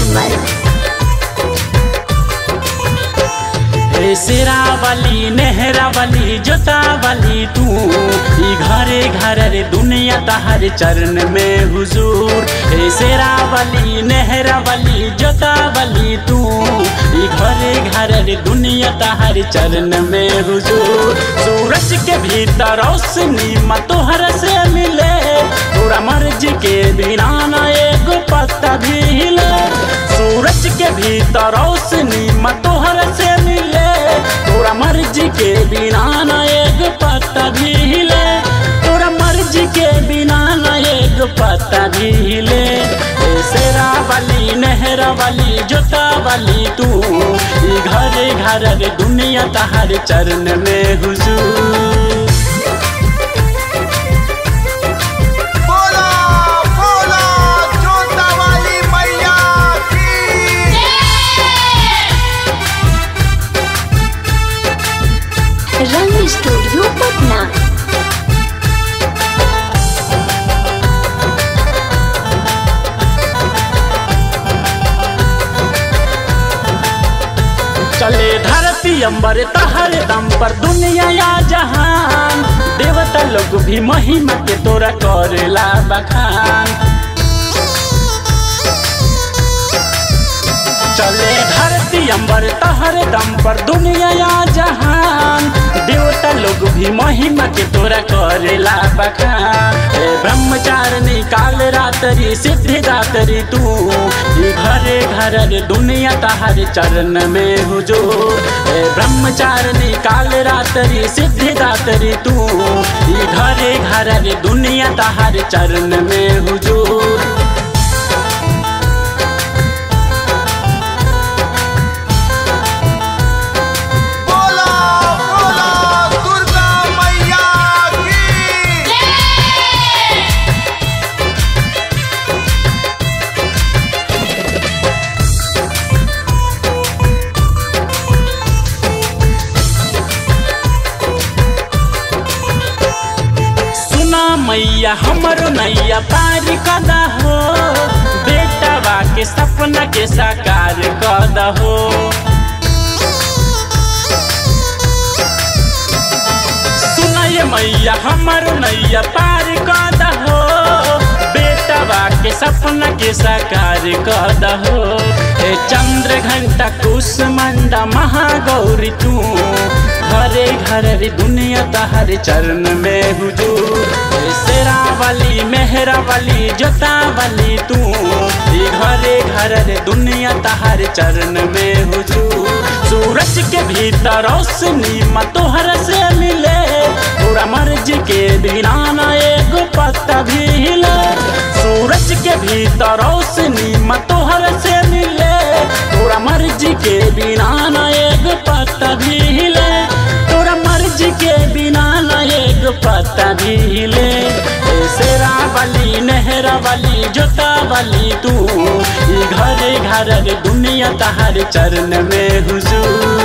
निर्मल। शेरा वाली नेहरा वाली जोता वाली तू ई घरे घर रे दुनिया तहर चरण में हुजूर। शेरा वाली नेहरा वाली जोता वाली तू ई घरे घर रे दुनिया तहर चरण में हुजूर। सूरज के भीतर रोशनी म तोहर से मिले, तोरा मर्जी के बिना न एगो पत्ता भी हिले। सूरज के भीतर रोशनी म तोहर से मिले, तोरा मर्जी के बिना न एक पत्ता भी हिले। तोरा मर्जी के बिना न एक पत्ता भी हिले। शेरा वाली नेहरा वाली जोता वाली तू ई घरे घर रे दुनिया तहर चरण में हुजूर। रंग स्टूडियो पटना। चले धरती अंबर तहर दम पर दुनिया या जहान, देवता लोग भी महिमा के तोरा करेला बखान। चले धरती अंबर तहर दम पर दुनिया या जहान, देवता लोग भी महिमा के तोरा करेला बखान। ब्रह्मचारिणी काल रात्रि सिद्धिदात्री तू ई घरे घर रे दुनिया तहर चरण में हुजूर। ब्रह्मचारिणी काल रात्रि सिद्धिदात्री तू ई घरे घर रे दुनिया तहर चरण में हुजूर। मैया हमरो नैया पार कदा हो, बेटवा के सपना के साकार कदा हो। सुनाए मैया हमरो नैया पार कदा हो, बेटवा के सपना के साकार कदा हो। चंद्र घंटा कुसुमंडा महागौरी तू घरे घर रे दुनिया तहर चरण में हुजूर। शेरा वाली मेहरा वाली जोता वाली तू ई घरे घर रे दुनिया तहर चरण में हुजूर। सूरज के भीतर रोशनी म तोहर से मिले, तोरा मर्जी के बिना न एगो पत्ता भी हिले। सूरज के भीतर रोशनी म तोहर से मिले, तोरा मर्जी के बिना न एगो पत्ता भी हिले। तोरा मर्जी के बिना न एगो पत्ता भी हिले। शेरा वाली नेहरा वाली जोता वाली तू ई घरे घर रे दुनिया तहर चरण में हुजूर।